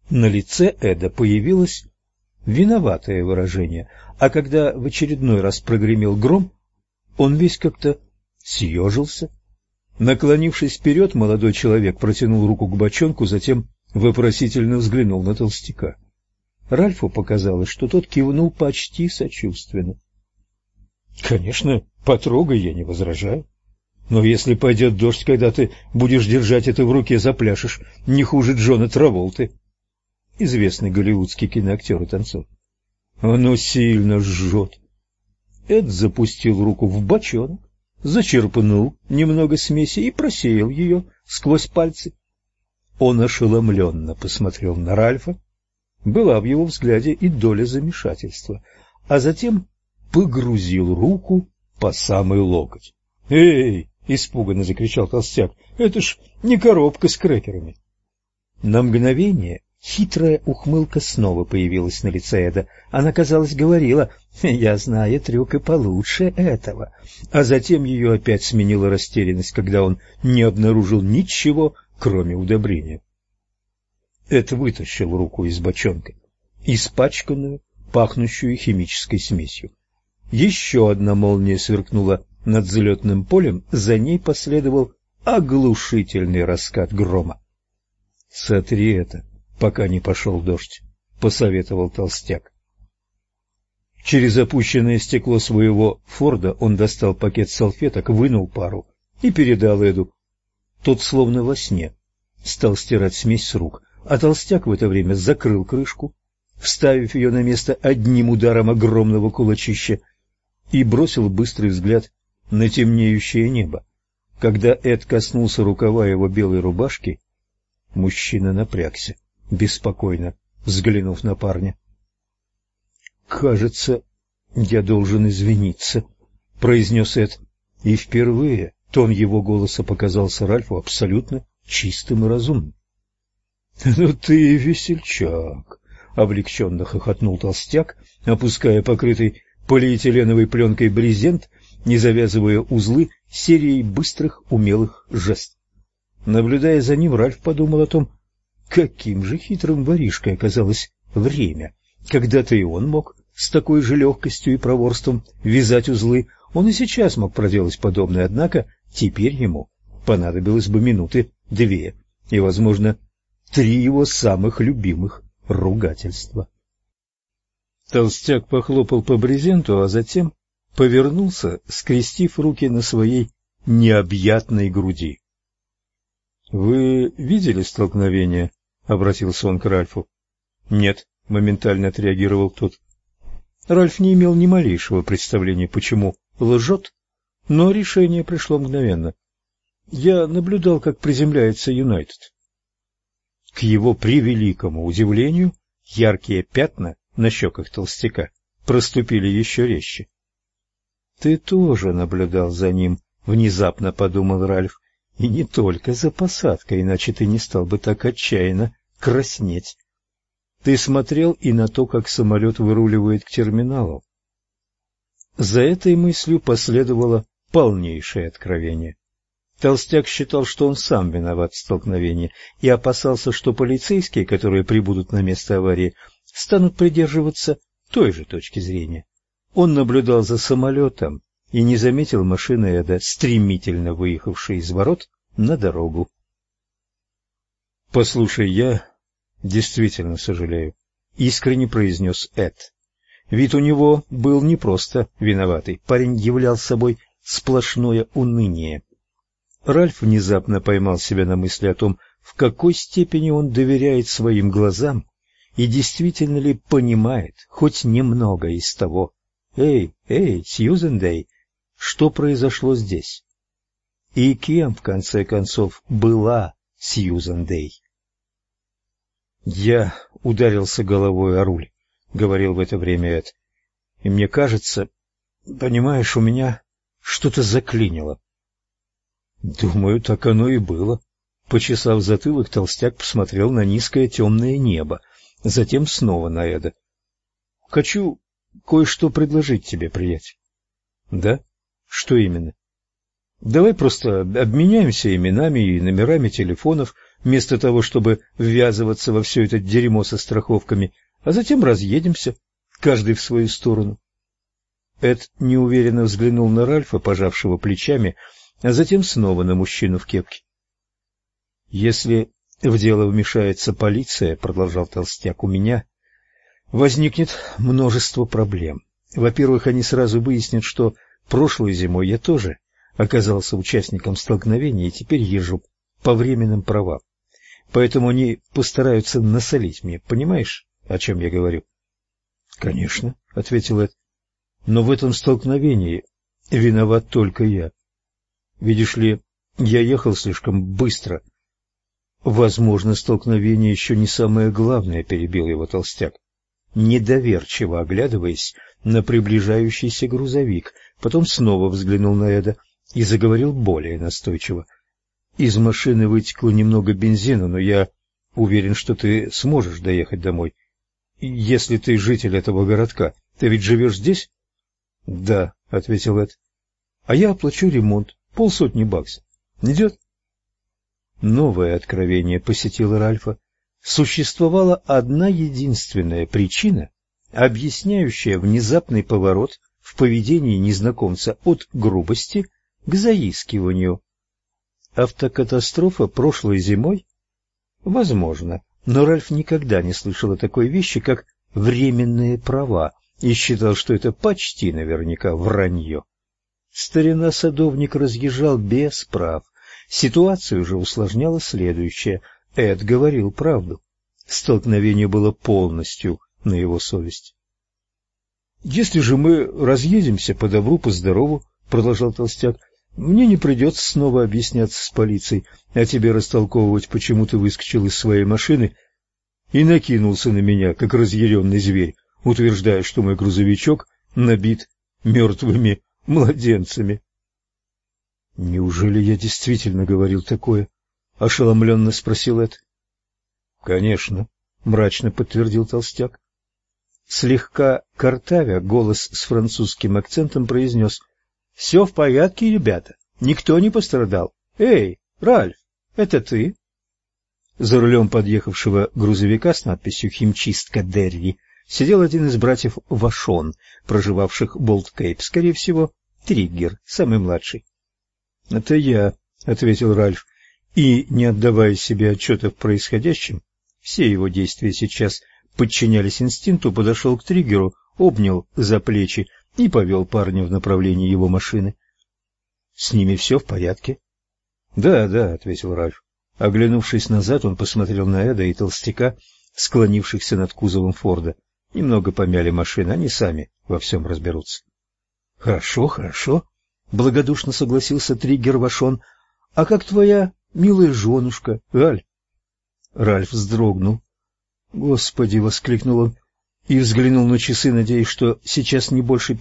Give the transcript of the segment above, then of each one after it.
На лице Эда появилось виноватое выражение, а когда в очередной раз прогремел гром, он весь как-то съежился. Наклонившись вперед, молодой человек протянул руку к бочонку, затем вопросительно взглянул на толстяка. Ральфу показалось, что тот кивнул почти сочувственно. — Конечно, потрогай, я не возражаю. Но если пойдет дождь, когда ты будешь держать это в руке, запляшешь не хуже Джона Траволты. Известный голливудский киноактер и танцор. Оно сильно жжет. Эд запустил руку в бочонок, зачерпнул немного смеси и просеял ее сквозь пальцы. Он ошеломленно посмотрел на Ральфа. Была в его взгляде и доля замешательства, а затем погрузил руку по самый локоть. «Эй!» — испуганно закричал толстяк. «Это ж не коробка с крекерами!» На мгновение хитрая ухмылка снова появилась на лице Эда. Она, казалось, говорила: «Я знаю трюк и получше этого». А затем ее опять сменила растерянность, когда он не обнаружил ничего, кроме удобрения. Эд вытащил руку из бочонка, испачканную, пахнущую химической смесью. Еще одна молния сверкнула над взлетным полем, за ней последовал оглушительный раскат грома. — Сотри это, пока не пошел дождь, — посоветовал толстяк. Через опущенное стекло своего Форда он достал пакет салфеток, вынул пару и передал Эду. Тот, словно во сне, стал стирать смесь с рук, а толстяк в это время закрыл крышку, вставив ее на место одним ударом огромного кулачища, и бросил быстрый взгляд на темнеющее небо. Когда Эд коснулся рукава его белой рубашки, мужчина напрягся, беспокойно взглянув на парня. — Кажется, я должен извиниться, — произнес Эд, и впервые тон его голоса показался Ральфу абсолютно чистым и разумным. — Ну ты весельчак! — облегченно хохотнул толстяк, опуская покрытый полиэтиленовой пленкой брезент, не завязывая узлы серией быстрых умелых жестов. Наблюдая за ним, Ральф подумал о том, каким же хитрым воришкой оказалось время. Когда-то и он мог с такой же легкостью и проворством вязать узлы, он и сейчас мог проделать подобное, однако теперь ему понадобилось бы минуты две и, возможно, 3 его самых любимых ругательства. Толстяк похлопал по брезенту, а затем повернулся, скрестив руки на своей необъятной груди. — Вы видели столкновение? — обратился он к Ральфу. — Нет, — моментально отреагировал тот. Ральф не имел ни малейшего представления, почему лжет, но решение пришло мгновенно. Я наблюдал, как приземляется Юнайтед. К его превеликому удивлению, яркие пятна на щеках толстяка проступили еще резче. — Ты тоже наблюдал за ним, — внезапно подумал Ральф, — и не только за посадкой, иначе ты не стал бы так отчаянно краснеть. Ты смотрел и на то, как самолет выруливает к терминалу. За этой мыслью последовало полнейшее откровение. Толстяк считал, что он сам виноват в столкновении, и опасался, что полицейские, которые прибудут на место аварии, станут придерживаться той же точки зрения. Он наблюдал за самолетом и не заметил машины Эда, стремительно выехавшей из ворот на дорогу. — Послушай, я действительно сожалею, — искренне произнес Эд. Вид у него был не просто виноватый, парень являл собой сплошное уныние. Ральф внезапно поймал себя на мысли о том, в какой степени он доверяет своим глазам и действительно ли понимает хоть немного из того. Эй, Сьюзен Дэй, что произошло здесь? И кем, в конце концов, была Сьюзен Дэй? Я ударился головой о руль, — говорил в это время Эд, — и мне кажется, понимаешь, у меня что-то заклинило. Думаю, так оно и было. Почесав затылок, толстяк посмотрел на низкое темное небо, затем снова на Эда. — Хочу кое-что предложить тебе, приятель. — Да? Что именно? — Давай просто обменяемся именами и номерами телефонов вместо того, чтобы ввязываться во все это дерьмо со страховками, а затем разъедемся, каждый в свою сторону. Эд неуверенно взглянул на Ральфа, пожавшего плечами, а затем снова на мужчину в кепке. «Если в дело вмешается полиция, — продолжал толстяк, — у меня возникнет множество проблем. Во-первых, они сразу выяснят, что прошлой зимой я тоже оказался участником столкновения и теперь езжу по временным правам. Поэтому они постараются насолить мне. Понимаешь, о чем я говорю?» «Конечно, — ответил Эд. — Но в этом столкновении виноват только я. Видишь ли, я ехал слишком быстро. Возможно, столкновение еще не самое главное, — перебил его толстяк, недоверчиво оглядываясь на приближающийся грузовик. Потом снова взглянул на Эда и заговорил более настойчиво. Из машины вытекло немного бензина, но я уверен, что ты сможешь доехать домой. Если ты житель этого городка, ты ведь живешь здесь? — Да, — ответил Эд. — А я оплачу ремонт, $500. Идет? Новое откровение посетило Ральфа. Существовала одна единственная причина, объясняющая внезапный поворот в поведении незнакомца от грубости к заискиванию. Автокатастрофа прошлой зимой? Возможно, но Ральф никогда не слышал о такой вещи, как временные права, и считал, что это почти наверняка вранье. Старина-садовник разъезжал без прав. Ситуацию же усложняло следующее. Эд говорил правду. Столкновение было полностью на его совести. «Если же мы разъедемся по добру, по здорову, — продолжал толстяк, — мне не придется снова объясняться с полицией, а тебе растолковывать, почему ты выскочил из своей машины и накинулся на меня, как разъяренный зверь, утверждая, что мой грузовичок набит мертвыми младенцами». «Неужели я действительно говорил такое?» — ошеломленно спросил Эд. «Конечно», — мрачно подтвердил толстяк. Слегка картавя, голос с французским акцентом произнес: «Все в порядке, ребята, никто не пострадал. Эй, Ральф, это ты?» За рулем подъехавшего грузовика с надписью «Химчистка Дерри» сидел один из братьев Вашон, проживавших Болт-Кейп, скорее всего, Триггер, самый младший. «Это я», — ответил Ральф, и, не отдавая себе отчета в происходящем, все его действия сейчас подчинялись инстинкту, подошел к Триггеру, обнял за плечи и повел парня в направлении его машины. «С ними все в порядке?» «Да, да», — ответил Ральф. Оглянувшись назад, он посмотрел на Эда и толстяка, склонившихся над кузовом Форда. Немного помяли машины, они сами во всем разберутся. «Хорошо, хорошо», — благодушно согласился Триггер Вашон. «А как твоя милая женушка, Галь?» Ральф вздрогнул. «Господи!» — воскликнул он и взглянул на часы, надеясь, что сейчас не больше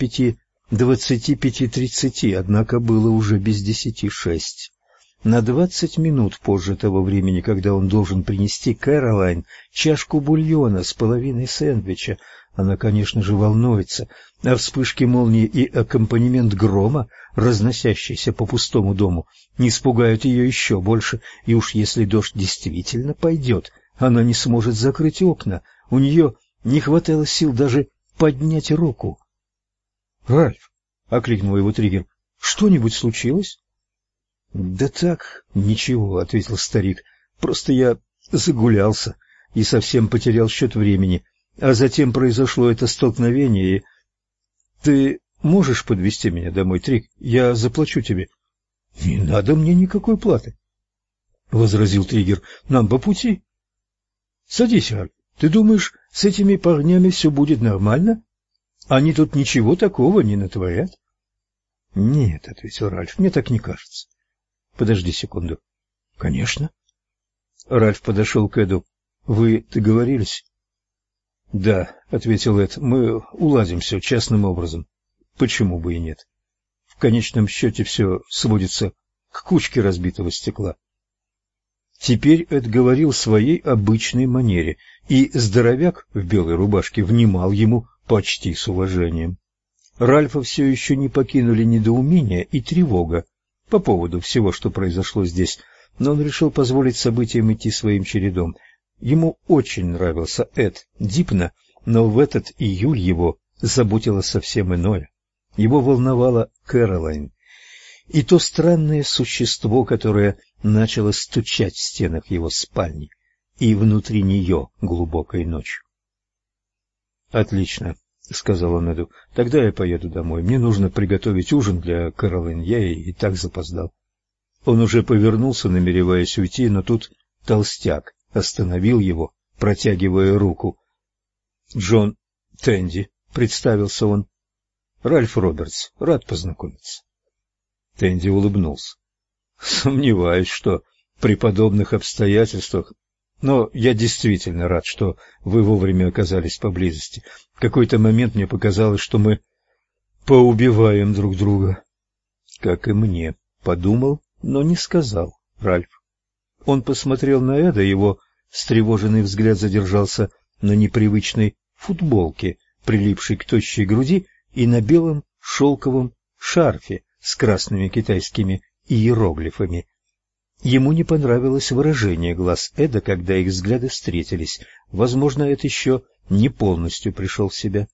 5:25-5:30, однако было уже без 10:06. На 20 минут позже того времени, когда он должен принести Кэролайн чашку бульона с половиной сэндвича. Она, конечно же, волнуется, а вспышки молнии и аккомпанемент грома, разносящийся по пустому дому, не испугают ее еще больше, и уж если дождь действительно пойдет, она не сможет закрыть окна, у нее не хватало сил даже поднять руку. — Ральф, — окликнул его Триггер, — что-нибудь случилось? — Да так, ничего, — ответил старик, — просто я загулялся и совсем потерял счет времени, а затем произошло это столкновение, и... Ты можешь подвезти меня домой, Триг? Я заплачу тебе. — Не надо мне никакой платы, — возразил Триггер, — нам по пути. — Садись, Ральф, ты думаешь, с этими парнями все будет нормально? Они тут ничего такого не натворят? — Нет, — ответил Ральф, — мне так не кажется. — Подожди секунду. — Конечно. Ральф подошел к Эду. — Вы договорились? — Да, — ответил Эд, — мы уладим все частным образом. Почему бы и нет? В конечном счете все сводится к кучке разбитого стекла. Теперь Эд говорил в своей обычной манере, и здоровяк в белой рубашке внимал ему почти с уважением. Ральфа все еще не покинули недоумение и тревога по поводу всего, что произошло здесь, но он решил позволить событиям идти своим чередом. Ему очень нравился Эд Дипна, но в этот июль его заботило совсем иное. Его волновала Кэролайн и то странное существо, которое начало стучать в стенах его спальни и внутри нее глубокой ночью. «Отлично», — сказал он Эду, — «тогда я поеду домой. Мне нужно приготовить ужин для Кэролайн, я и так запоздал». Он уже повернулся, намереваясь уйти, но тут толстяк остановил его, протягивая руку. «Джон Тенди», — представился он. «Ральф Робертс, рад познакомиться». Тенди улыбнулся. «Сомневаюсь, что при подобных обстоятельствах, но я действительно рад, что вы вовремя оказались поблизости. В какой-то момент мне показалось, что мы поубиваем друг друга». «Как и мне», — подумал, но не сказал Ральф. Он посмотрел на Эда, его встревоженный взгляд задержался на непривычной футболке, прилипшей к тощей груди, и на белом шелковом шарфе с красными китайскими иероглифами. Ему не понравилось выражение глаз Эда, когда их взгляды встретились. Возможно, Эд еще не полностью пришел в себя.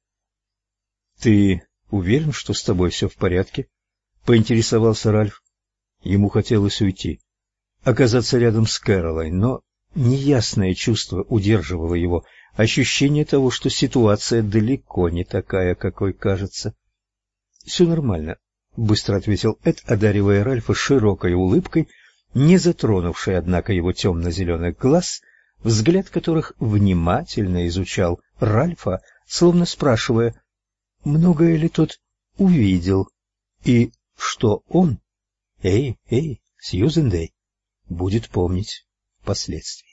«Ты уверен, что с тобой все в порядке?» — поинтересовался Ральф. Ему хотелось уйти, оказаться рядом с Кэролайн, но неясное чувство удерживало его, ощущение того, что ситуация далеко не такая, какой кажется. «Все нормально», — быстро ответил Эд, одаривая Ральфа широкой улыбкой, не затронувшей, однако, его темно-зеленых глаз, взгляд которых внимательно изучал Ральфа, словно спрашивая, многое ли тот увидел и что он, Сьюзен Дэй, будет помнить впоследствии.